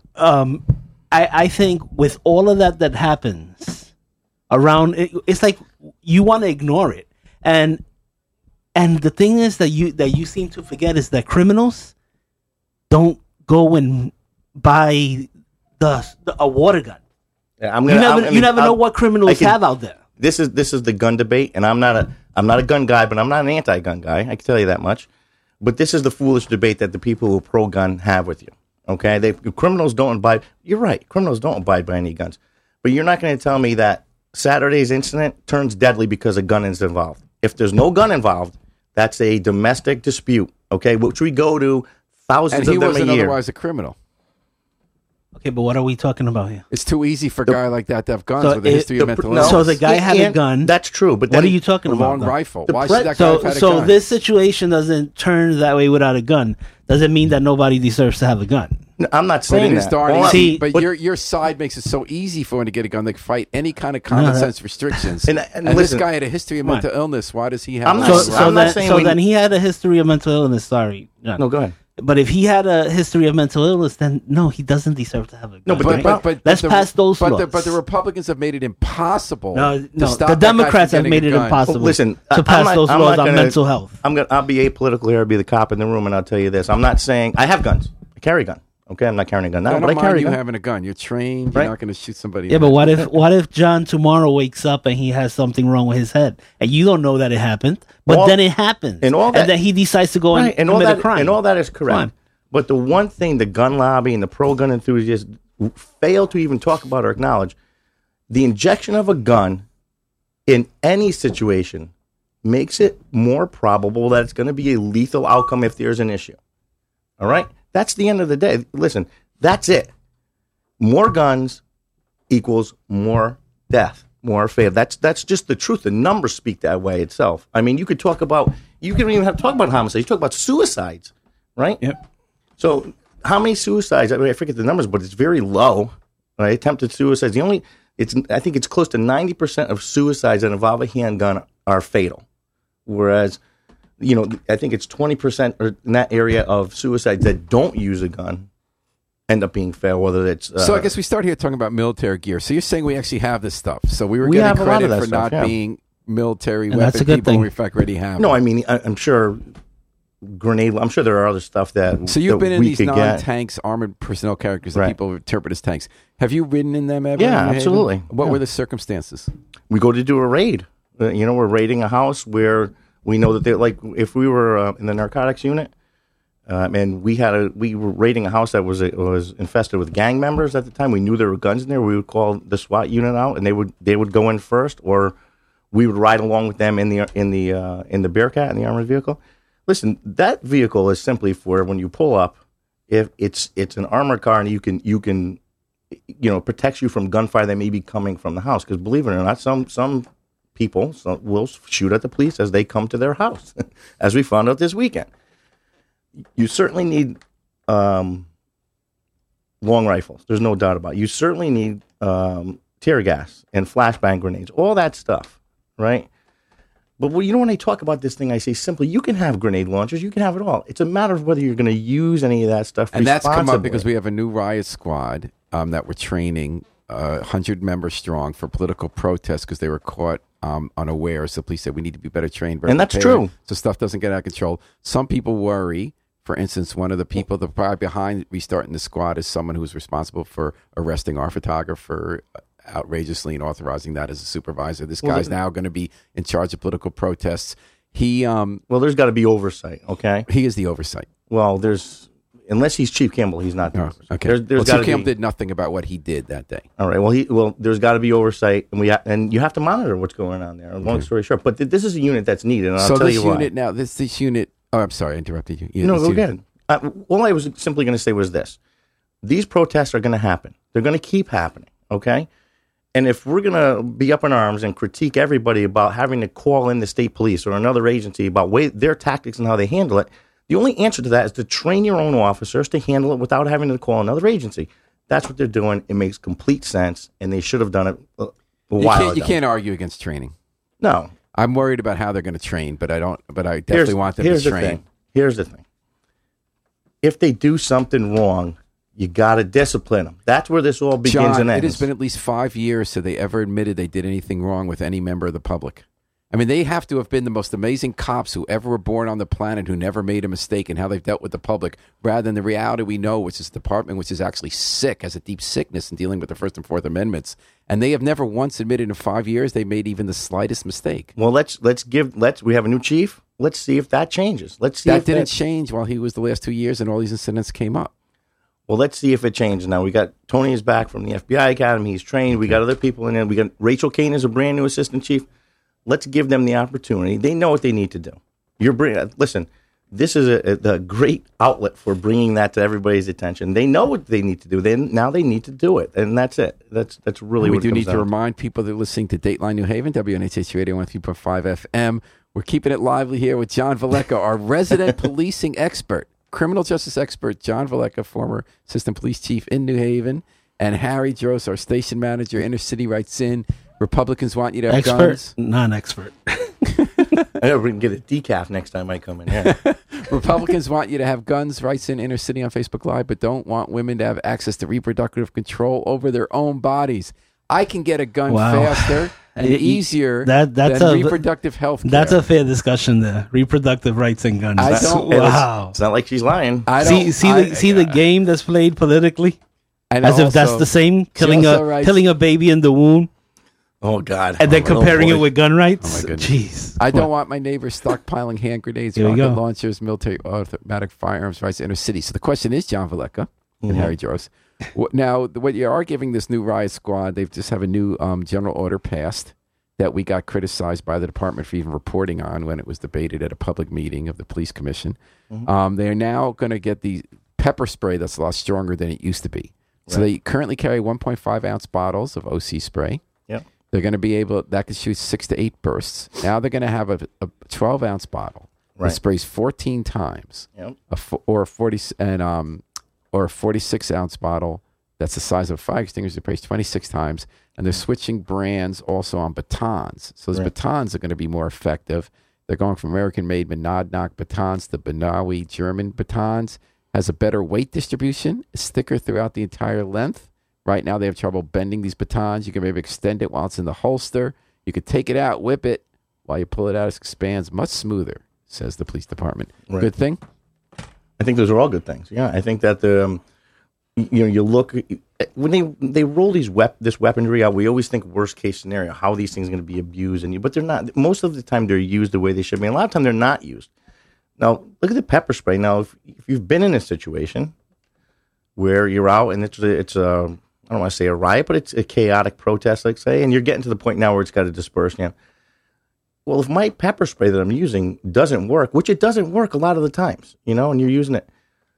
I think with all of that happens around, it's like you want to ignore it. And the thing is that you seem to forget is that criminals don't go and buy a water gun. Yeah, you never know what criminals have out there. This is the gun debate, and I'm not a gun guy, but I'm not an anti-gun guy. I can tell you that much. But this is the foolish debate that the people who are pro-gun have with you. Okay, criminals don't abide. You're right. Criminals don't abide by any guns. But you're not going to tell me that Saturday's incident turns deadly because a gun is involved. If there's no gun involved, that's a domestic dispute. Okay, which we go to thousands And he of them wasn't a year. otherwise a criminal. Okay, but what are we talking about here? It's too easy for a guy like that to have guns So with a history of mental illness. So the guy had a gun. That's true. But What then, are you talking a about? long though? rifle. The Why pre- should that guy have had a So gun? this situation doesn't turn that way without a gun. Doesn't mean that nobody deserves to have a gun. No, I'm not But saying it is that. darn All easy. See, but your side makes it so easy for him to get a gun. They can fight any kind of common sense restrictions. And this listen, guy had a history of mental illness. Why does he have? I'm a not- gun? So I'm not saying we- then he had a history of mental illness. Sorry, John. No, go ahead. But if he had a history of mental illness, then no, he doesn't deserve to have a gun. No, but right? Let's pass those laws. But the Republicans have made it impossible. No, to stop the that guy Democrats from have getting made a it gun. impossible Well, listen, to pass I'm those not laws on gonna- mental health. I'll be apolitical here. I'll be the cop in the room, and I'll tell you this: I'm not saying I have guns. I carry a gun. Okay, I'm not carrying a gun now, I don't but I mind carry a you gun. having a gun. You're trained. Right. You're not going to shoot somebody. Yeah, in but the- what if John tomorrow wakes up and he has something wrong with his head, and you don't know that it happened, but then it happens, and then he decides to go Right, and all commit that, a crime. and all that is correct. Fine. But the one thing the gun lobby and the pro-gun enthusiasts fail to even talk about or acknowledge, the injection of a gun in any situation makes it more probable that it's going to be a lethal outcome if there's an issue. All right? That's the end of the day. Listen, that's it. More guns equals more death, more fatal. That's just the truth. The numbers speak that way itself. I mean, you can even have to talk about homicides. You talk about suicides, right? Yep. So how many suicides? I mean, I forget the numbers, but it's very low. Right? Attempted suicides. I think it's close to 90% of suicides that involve a handgun are fatal. Whereas, I think it's 20% or in that area of suicides that don't use a gun end up being fatal. Whether it's So I guess we start here talking about military gear. So you're saying we actually have this stuff. So we were We getting have a lot credit of that for stuff, not yeah. being military And weapon that's a good people. thing. We in fact already have. no, them. I mean I'm sure grenade. I'm sure there are other stuff that So you've that been in we these could get. non-tanks armored personnel characters that Right. people interpret as tanks. Have you ridden in them ever? Yeah, in New Haven? absolutely. What Yeah. were the circumstances? We go to do a raid. We're raiding a house where we know that if we were in the narcotics unit, and we were raiding a house that was infested with gang members at the time. We knew there were guns in there. We would call the SWAT unit out, and they would go in first, or we would ride along with them in the Bearcat, in the armored vehicle. Listen, that vehicle is simply for when you pull up. If it's an armored car, and you can protects you from gunfire that may be coming from the house. Because believe it or not, some people will shoot at the police as they come to their house, as we found out this weekend. You certainly need long rifles. There's no doubt about it. You certainly need tear gas and flashbang grenades, all that stuff, right? But when I talk about this thing, I say simply, you can have grenade launchers, you can have it all. It's a matter of whether you're going to use any of that stuff And that's come up responsibly. because we have a new riot squad that we're training, 100 members strong, for political protests because they were caught unaware. So police said we need to be better trained. better And that's prepared, true. So stuff doesn't get out of control. Some people worry. For instance, one of the people the guy behind restarting the squad is someone who's responsible for arresting our photographer outrageously and authorizing that as a supervisor. This guy's now going to be in charge of political protests. He there's got to be oversight, okay? he is the oversight. Well, unless he's Chief Campbell, he's not the oversight. Okay. There's Well, got Chief to Campbell be. did nothing about what he did that day. All right. Well, there's got to be oversight, and you have to monitor what's going on there. Long story short, but this is a unit that's needed, and I'll So tell this you why. unit now, this unit. Oh, I'm sorry, I interrupted you. No, This go unit- ahead. All I was simply going to say was this: these protests are going to happen. They're going to keep happening. Okay. And if we're going to be up in arms and critique everybody about having to call in the state police or another agency about their tactics and how they handle it, the only answer to that is to train your own officers to handle it without having to call another agency. That's what they're doing. It makes complete sense, and they should have done it a while ago. You can't argue against training. No. I'm worried about how they're going to train, but I definitely want them to train. Here's the thing. If they do something wrong, you got to discipline them. That's where this all begins John, and ends. it has been at least 5 years since they ever admitted they did anything wrong with any member of the public. I mean, they have to have been the most amazing cops who ever were born on the planet who never made a mistake in how they've dealt with the public, rather than the reality we know, which is the department which is actually sick, has a deep sickness in dealing with the First and Fourth Amendments. And they have never once admitted in 5 years they made even the slightest mistake. Well, we have a new chief. Let's see if that changes. Let's see That if didn't change while he was the last 2 years and all these incidents came up. Well, let's see if it changes. Now, we got Tony is back from the FBI Academy. He's trained. We got other people in there. We got Rachel Kane is a brand new assistant chief. Let's give them the opportunity. They know what they need to do. Listen, this is a great outlet for bringing that to everybody's attention. They know what they need to do. Now they need to do it, and that's it. That's really we what do it comes need to down remind people that are listening to Dateline New Haven, WNHH Radio 103.5 FM. We're keeping it lively here with John Valecka, our resident policing expert, criminal justice expert, John Valecka, former assistant police chief in New Haven, and Harry Drost, our station manager, Inner City writes in, Republicans want you to have guns. Non-expert. I hope we can get a decaf next time I come in here. Republicans want you to have guns, writes in Inner City on Facebook Live, but don't want women to have access to reproductive control over their own bodies. I can get a gun faster and easier than reproductive health care. That's a fair discussion there. Reproductive rights and guns. It's not like she's lying. See the game that's played politically? If that's the same, killing a baby in the womb. Oh, God. And then comparing it with gun rights? Oh, my goodness. Jeez. I don't want my neighbors stockpiling hand grenades, rocket launchers, military automatic firearms, rights, Inner City. So the question is, John Valecka and Harry Drost. Now, what you are giving this new riot squad, they just have a new general order passed that we got criticized by the department for even reporting on when it was debated at a public meeting of the police commission. They are now going to get the pepper spray that's a lot stronger than it used to be. Right. So they currently carry 1.5 ounce bottles of OC spray. Yep. They're going to be able, that can shoot 6 to 8 bursts. Now they're going to have a 12 ounce bottle that sprays 14 times, or a 46 ounce bottle that's the size of a fire extinguisher that sprays 26 times. And they're switching brands also on batons. So those batons are going to be more effective. They're going from American-made Monadnock batons to Banawi German batons. Has a better weight distribution, is thicker throughout the entire length. Right now, they have trouble bending these batons. You can maybe extend it while it's in the holster. You could take it out, whip it. While you pull it out, it expands much smoother, says the police department. Right. Good thing? I think those are all good things. Yeah, I think that you look when they roll this weaponry out. We always think worst case scenario, how these things are going to be abused, but they're not. Most of the time, they're used the way they should be. And a lot of time, they're not used. Now, look at the pepper spray. Now, if you've been in a situation where you're out and it's I don't want to say a riot, but it's a chaotic protest, like say, and you're getting to the point now where it's got to disperse. Well, if my pepper spray that I'm using doesn't work, which it doesn't work a lot of the times, and you're using it,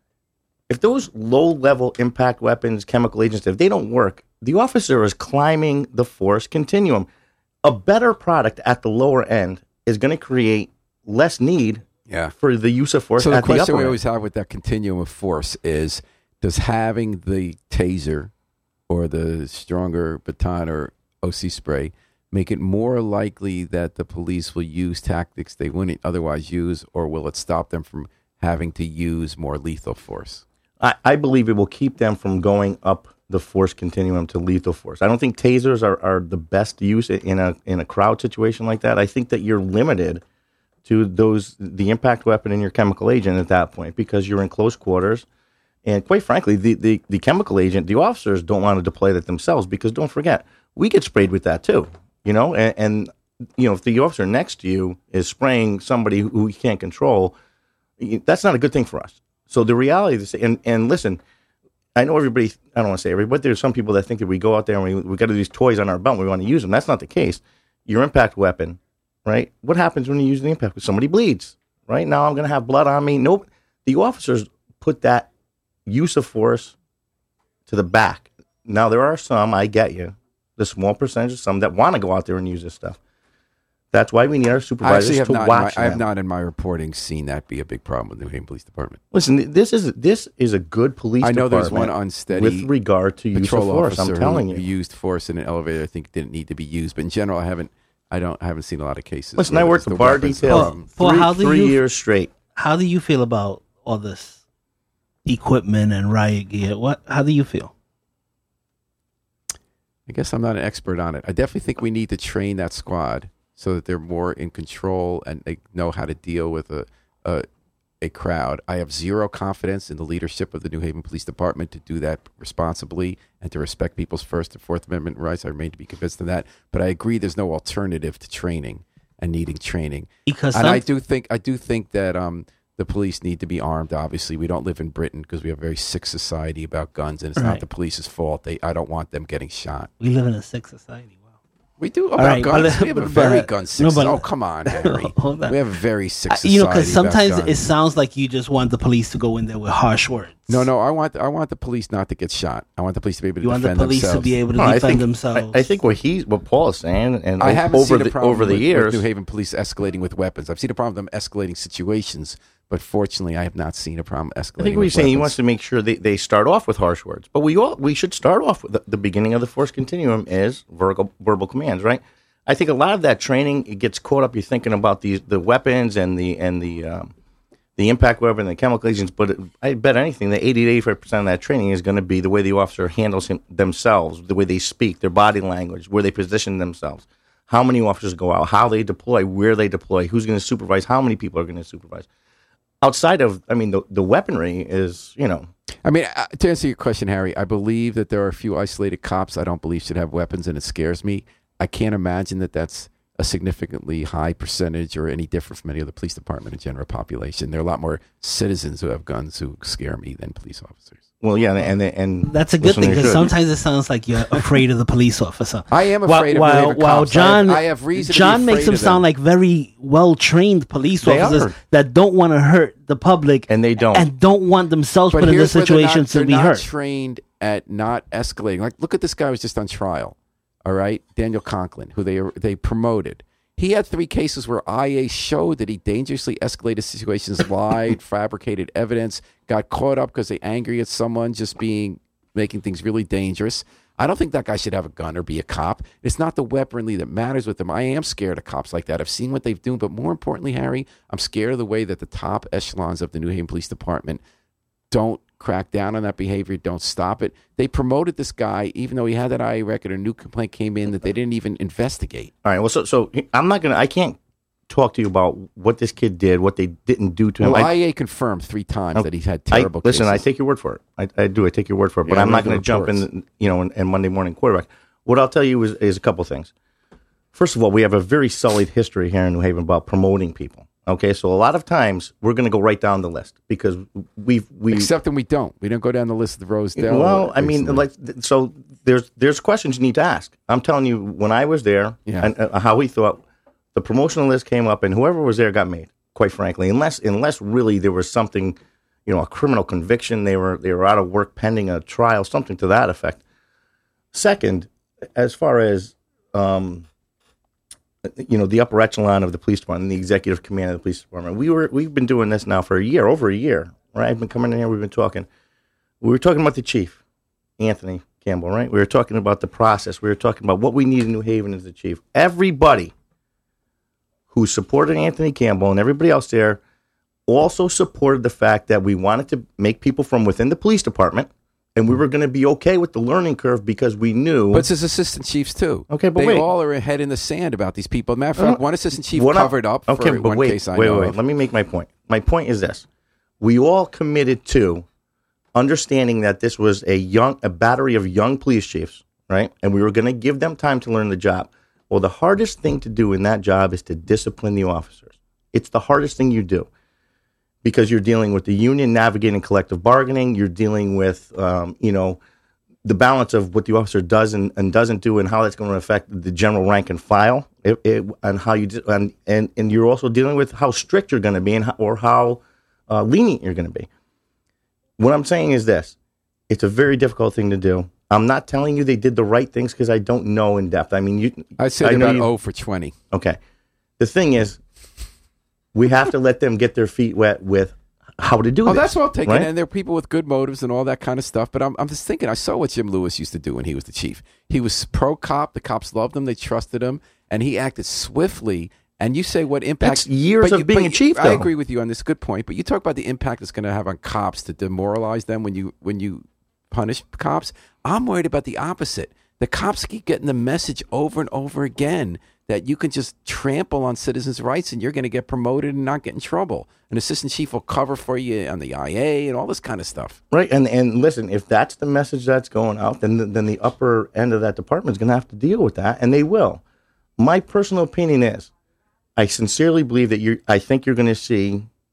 if those low-level impact weapons, chemical agents, if they don't work, the officer is climbing the force continuum. A better product at the lower end is going to create less need for the use of force. So the question we always have with that continuum of force is, does having the taser or the stronger baton or OC spray make it more likely that the police will use tactics they wouldn't otherwise use, or will it stop them from having to use more lethal force? I believe it will keep them from going up the force continuum to lethal force. I don't think tasers are the best use in a crowd situation like that. I think that you're limited to the impact weapon and your chemical agent at that point, because you're in close quarters. And quite frankly, the chemical agent, the officers don't want to deploy that themselves, because don't forget, we get sprayed with that too, and if the officer next to you is spraying somebody who he can't control, that's not a good thing for us. So the reality is, and listen, I know everybody, I don't want to say everybody, but there's some people that think that we go out there and we got these toys on our belt and we want to use them. That's not the case. Your impact weapon, right? What happens when you use the impact weapon? Somebody bleeds, right? Now I'm going to have blood on me. Nope. The officers put that use of force to the back. Now, there are some, I get you, the small percentage of some that want to go out there and use this stuff. That's why we need our supervisors to watch them. I have not in my reporting seen that be a big problem with the New Haven Police Department. Listen, this is a good police department. I know there's one unsteady with regard to use of force. I'm telling you, who used force in an elevator. I think didn't need to be used, but in general, I haven't seen a lot of cases. Listen, I worked the bar detail for 3 years straight. How do you feel about all this equipment and riot gear? How do you feel? I guess I'm not an expert on it. I definitely think we need to train that squad so that they're more in control and they know how to deal with a crowd. I have zero confidence in the leadership of the New Haven Police Department to do that responsibly and to respect people's First and Fourth Amendment rights. I remain to be convinced of that. But I agree there's no alternative to training and needing training. I do think that the police need to be armed. Obviously, we don't live in Britain because we have a very sick society about guns, and it's not Right. the police's fault. I don't want them getting shot. We live in a sick society. Wow. We do about right, guns. but- We have a but- very gun sick. no, but- Oh, come on, Harry. Hold on. We have a very sick society. You know, because about sometimes guns. it sounds like you just want the police to go in there with harsh words. No, I want the police not to get shot. I want the police to be able to You want the defend police themselves. to be able to No, I defend think, themselves. I think what Paul is saying, and I haven't over seen a problem over the with years, New Haven police escalating with weapons. I've seen a problem with them escalating situations, but fortunately, I have not seen a problem escalating. I think what he's saying, he wants to make sure they start off with harsh words. But we should start off with the beginning of the force continuum is verbal commands, right? I think a lot of that training, it gets caught up. You're thinking about the weapons and the impact weapon, the chemical agents. But I bet anything that 80 to 85% of that training is going to be the way the officer handles themselves, the way they speak, their body language, where they position themselves, how many officers go out, how they deploy, where they deploy, who's going to supervise, how many people are going to supervise. Outside of, the weaponry is, to answer your question, Harry, I believe that there are a few isolated cops I don't believe should have weapons, and it scares me. I can't imagine that that's a significantly high percentage or any different from any other police department in general population. There are a lot more citizens who have guns who scare me than police officers. well, yeah, and That's a good thing listeners because should. sometimes it sounds like you're afraid of the police officer. I am afraid of New Haven while cops. John, I have reason John to be makes afraid them of sound like very well trained police They officers are. that don't want to hurt the public, And they don't. and don't want themselves But put in here's the where they're situation not- to be they're not hurt. trained at not escalating. Like, look at this guy who was just on trial. All right, Daniel Conklin, who they promoted. He had 3 cases where IA showed that he dangerously escalated situations, lied, fabricated evidence, got caught up because they angry at someone just making things really dangerous. I don't think that guy should have a gun or be a cop. It's not the weaponry that matters with them. I am scared of cops like that. I've seen what they've done, but more importantly, Harry, I'm scared of the way that the top echelons of the New Haven Police Department don't crack down on that behavior, don't stop it. They promoted this guy, even though he had that IA record, a new complaint came in that they didn't even investigate. All right. Well, so I can't talk to you about what this kid did, what they didn't do to him. Well, IA confirmed 3 times that he's had terrible cases. Listen, I take your word for it. I do. I take your word for it. But Yeah, I'm I not read the going to jump reports. in Monday morning quarterback. What I'll tell you is a couple things. First of all, we have a very solid history here in New Haven about promoting people. Okay, so a lot of times we're going to go right down the list because we Except when we don't. We don't go down the list of the Rosedale. Well, I mean, so there's questions you need to ask. I'm telling you, when I was there, Yeah. and how we thought the promotional list came up, and whoever was there got made. Quite frankly, unless really there was something, a criminal conviction, they were out of work pending a trial, something to that effect. Second, as far as the upper echelon of the police department, the executive command of the police department. We've been doing this now for over a year, right? I've been coming in here, we've been talking. We were talking about the chief, Anthony Campbell, right? We were talking about the process. We were talking about what we need in New Haven as the chief. Everybody who supported Anthony Campbell and everybody else there also supported the fact that we wanted to make people from within the police department, and we were going to be okay with the learning curve because we knew. But it's his assistant chiefs, too. Okay, but they wait. all are head in the sand about these people. Matter of fact, one assistant chief What covered up for one case I know of. Let me make my point. My point is this. We all committed to understanding that this was a battery of young police chiefs, right? And we were going to give them time to learn the job. Well, the hardest thing to do in that job is to discipline the officers. It's the hardest thing you do because you're dealing with the union navigating collective bargaining. You're dealing with, the balance of what the officer does and doesn't do and how that's going to affect the general rank and file and how you do, and you're also dealing with how strict you're going to be or how lenient you're going to be. What I'm saying is this. It's a very difficult thing to do. I'm not telling you they did the right things because I don't know in depth. I mean, I'd say I they're know about you- 0 for 20. Okay. The thing is, we have to let them get their feet wet with how to do Oh, this. that's well taken. right? And there are people with good motives and all that kind of stuff. But I'm just thinking, I saw what Jim Lewis used to do when he was the chief. He was pro-cop. The cops loved him. They trusted him. And he acted swiftly. And you say what impact... That's years of being a chief, I though. agree with you on this. Good point. But you talk about the impact it's going to have on cops to demoralize them when you punish cops. I'm worried about the opposite. The cops keep getting the message over and over again that you can just trample on citizens' rights and you're going to get promoted and not get in trouble. An assistant chief will cover for you on the IA and all this kind of stuff. Right, and listen, if that's the message that's going out, then the upper end of that department is going to have to deal with that, and they will. My personal opinion is, I sincerely believe that I think you're going to see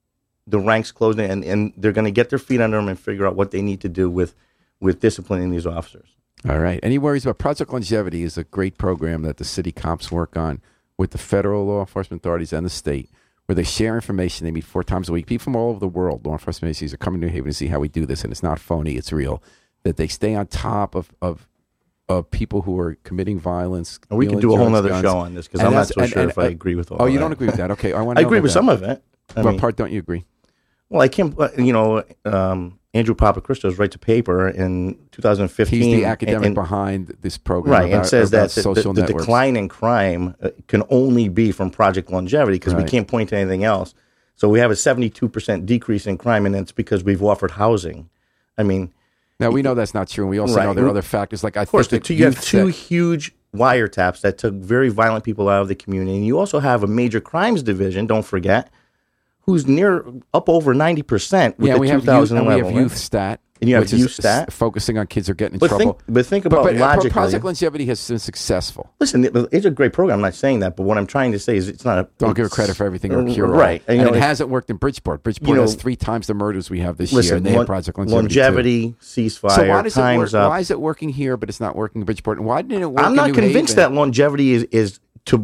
the ranks closing, and they're going to get their feet under them and figure out what they need to do with disciplining these officers. All right. Any worries about Project Longevity is a great program that the city cops work on with the federal law enforcement authorities and the state, where they share information. They meet 4 times a week. People from all over the world, law enforcement agencies, are coming to New Haven to see how we do this, and it's not phony, it's real. That they stay on top of people who are committing violence. And we can do a whole other show on this, because I'm not so sure if I agree with all of that. Oh, you don't agree with that? Okay. I agree with some of it. What part don't you agree? Well, I can't, Andrew Papachristos writes a paper in 2015. He's the academic behind this program. Right, and says that the decline in crime can only be from Project Longevity, because we can't point to anything else. So we have a 72% decrease in crime, and it's because we've offered housing. I mean... Now, we know that's not true, and we also know there are other factors. Like, of course, you have 2 huge wiretaps that took very violent people out of the community, and you also have a major crimes division, don't forget, who's up over 90% with the 2011. We have youth stat. And you have youth stat. Focusing on kids who are getting in trouble. But think about logically. Project Longevity has been successful. Listen, it's a great program. I'm not saying that. But what I'm trying to say is it's not a... Don't give it credit for everything or cure all. Right. And it hasn't worked in Bridgeport. Bridgeport has 3 times the murders we have this year. And they have Project Longevity ceasefire, so why does time's up. Why is it working here, but it's not working in Bridgeport? And why didn't it work I'm not in New convinced Haven? that longevity is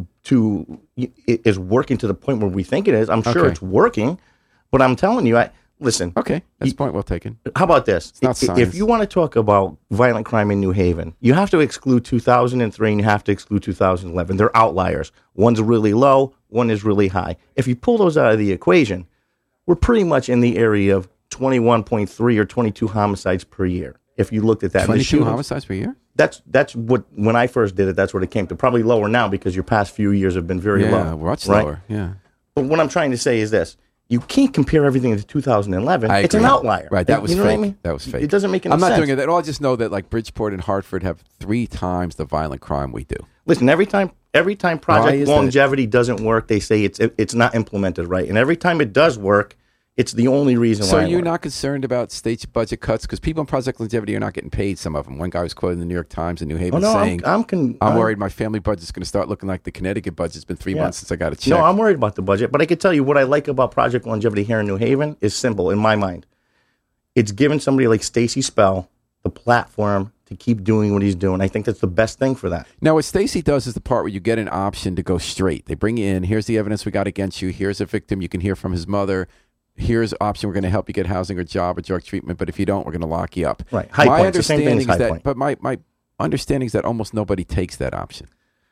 working to the point where we think it is. I'm sure it's working. But I'm telling you, listen. Okay, that's a point well taken. How about this? It's not science. If you want to talk about violent crime in New Haven, you have to exclude 2003 and you have to exclude 2011. They're outliers. One's really low, one is really high. If you pull those out of the equation, we're pretty much in the area of 21.3 or 22 homicides per year. If you looked at that. 22 homicides per year? That's what, when I first did it, that's what it came to. Probably lower now because your past few years have been very low. Yeah, much lower, yeah. But what I'm trying to say is this. You can't compare everything to 2011. It's an outlier. Right, that was fake. What I mean? That was fake. It doesn't make any sense. I'm not doing it at all. I just know that like Bridgeport and Hartford have 3 times the violent crime we do. Listen, every time Project Longevity doesn't work, they say it's not implemented right. And every time it does work, it's the only reason why. So you're not concerned about state budget cuts? Because people in Project Longevity are not getting paid, some of them. One guy was quoted in the New York Times in New Haven saying, I'm worried my family budget's going to start looking like the Connecticut budget. It's been 3 months since I got a check. No, I'm worried about the budget. But I can tell you what I like about Project Longevity here in New Haven is simple in my mind. It's given somebody like Stacy Spell the platform to keep doing what he's doing. I think that's the best thing for that. Now, what Stacy does is the part where you get an option to go straight. They bring you in. Here's the evidence we got against you. Here's a victim. You can hear from his mother. Here's an option. We're going to help you get housing or job or drug treatment. But if you don't, we're going to lock you up. Right. High Point. The same thing as High Point. But my understanding is that almost nobody takes that option.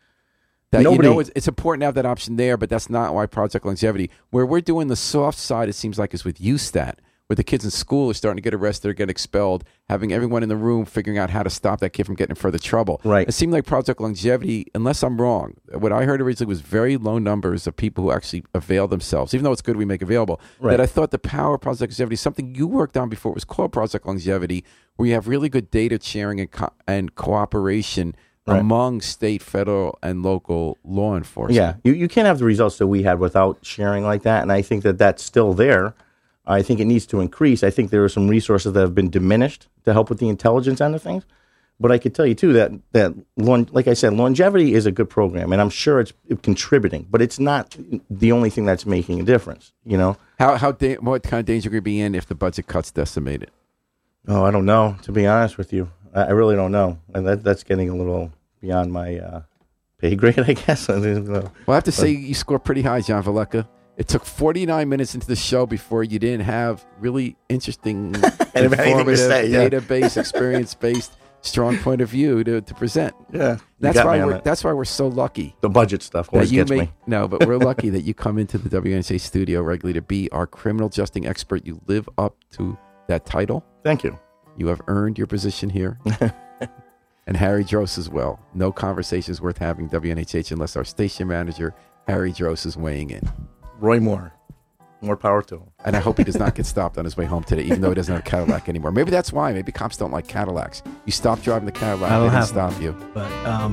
It's important to have that option there, but that's not why Project Longevity. Where we're doing the soft side, it seems like, is with UStat, where the kids in school are starting to get arrested or get expelled, having everyone in the room figuring out how to stop that kid from getting in further trouble. Right. It seemed like Project Longevity, unless I'm wrong, what I heard originally was very low numbers of people who actually avail themselves, even though it's good we make available. Right. That I thought the power of Project Longevity is something you worked on before. It was called Project Longevity, where you have really good data sharing and cooperation among state, federal, and local law enforcement. Yeah, you can't have the results that we had without sharing like that, and I think that that's still there. I think it needs to increase. I think there are some resources that have been diminished to help with the intelligence end of things. But I could tell you, too, that like I said, longevity is a good program, and I'm sure it's contributing, but it's not the only thing that's making a difference, you know? What kind of danger could be in if the budget cuts decimate it? Oh, I don't know, to be honest with you. I really don't know. And that's getting a little beyond my pay grade, I guess. Well, I have to say you score pretty high, John Valleca. It took 49 minutes into the show before you didn't have really interesting, informative, database, experience-based, strong point of view to present. Yeah, that's why we're so lucky. The budget stuff always gets me. No, but we're lucky that you come into the WNHA studio regularly to be our criminal justice expert. You live up to that title. Thank you. You have earned your position here. And Harry Dross as well. No conversations worth having WNHH unless our station manager, Harry Dross, is weighing in. Roy Moore. More power to him. And I hope he does not get stopped on his way home today, even though he doesn't have a Cadillac anymore. Maybe that's why. Maybe cops don't like Cadillacs. You stop driving the Cadillac, they didn't stop you. But,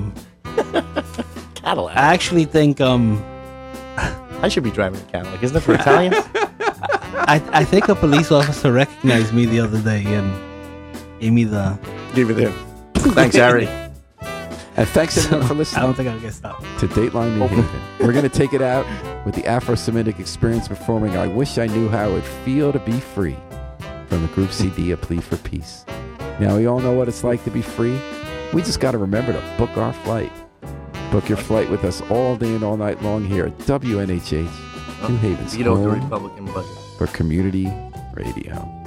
Cadillac. I actually think, I should be driving a Cadillac. Isn't it for Italians? I think a police officer recognized me the other day and gave me the... Thanks, Harry. And thanks everyone for listening. I don't think I'll get stopped. To Dateline New Haven. We're going to take it out with the Afro-Semitic Experience performing I Wish I Knew How It Would Feel to Be Free from the group CD, A Plea for Peace. Now, we all know what it's like to be free. We just got to remember to book our flight. Book your flight with us all day and all night long here at WNHH, New Haven's Veto the home Republican budget for community radio.